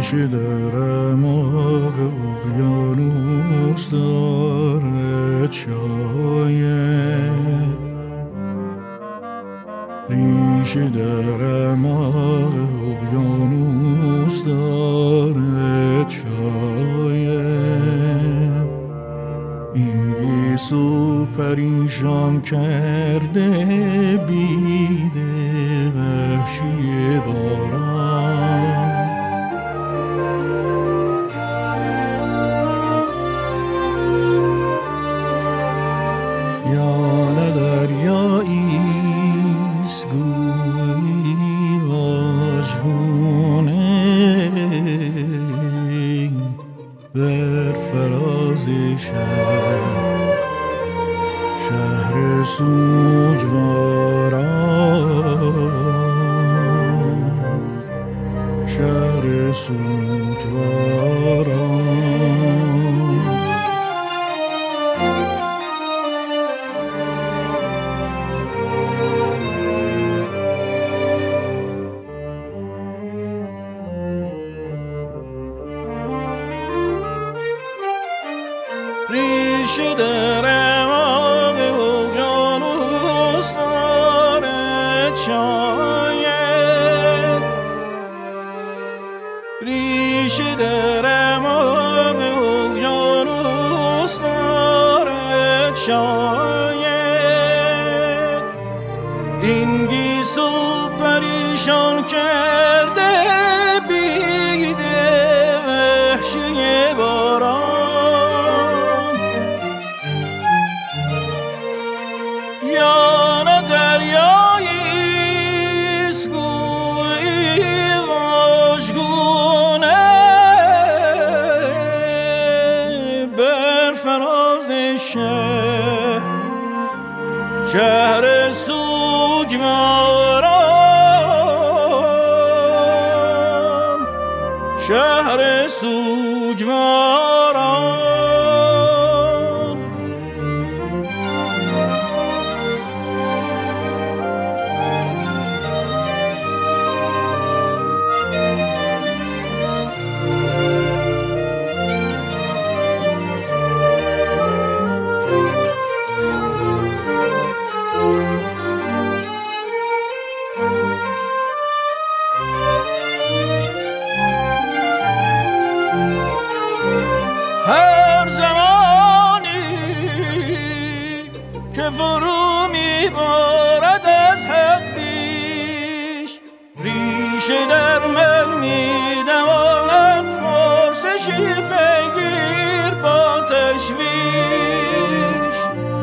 ریشه در اعماق اقیانوس دارد شاید، ریشه در اعماق اقیانوس دارد شاید. این گیسو پریشان کرده بیده وحشی باران. یا نه دریاییست گویی واژگونه بر فراز شهر سوگواران، شهر سوگواران. ریشه در اعماق اقیانوس دارد شاید، ریشه در اعماق اقیانوس دارد شاید. این گیسو پریشان کرده بیده وحشی باران. یا نه دریاییست گویی واژگونه بر فراز شهر سوگواران، شهر سوگواران. هر زمانی که فرو میبارد از حق پیش، ریشه در من میدواند پرسشی پیگیر با تشویش.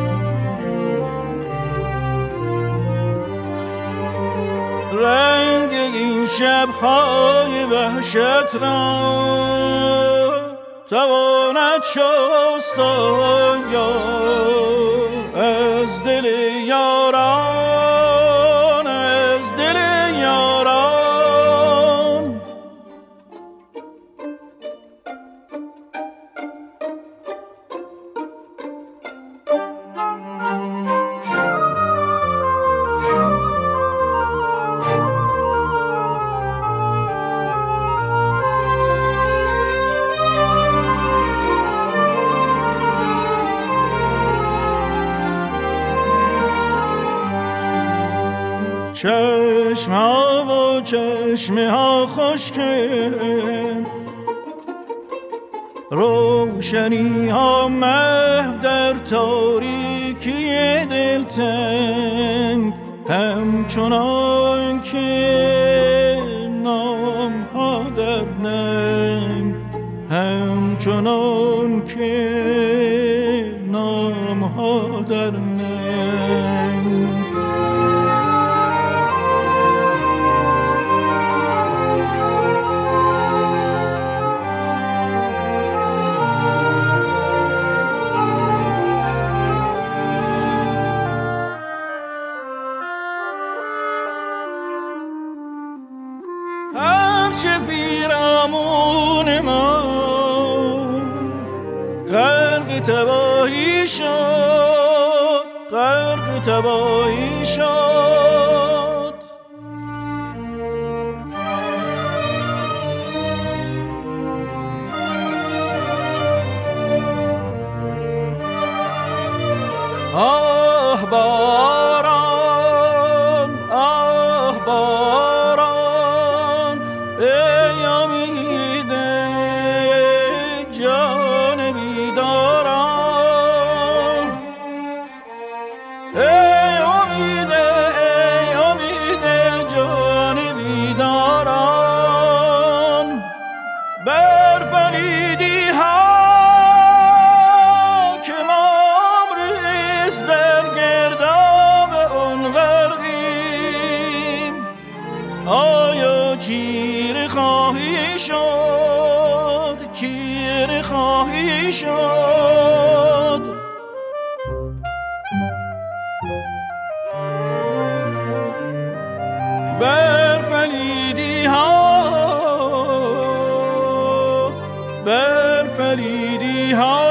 رنگ این شب‌های وحشت را تواند شست یا از دل یاران، از دل یاران. چشم ها و چشمه ها خشکن، روشنی ها محو در تاریکی دلتنگ، همچنان که نام ها در ننگ، همچنان که نام ها در ننگ. هرچه پیرامون ما غرق تباهی شد، غرق تباهی شد. شد چیره خواهی شد. بر پلیدی ها، بر پلیدی ها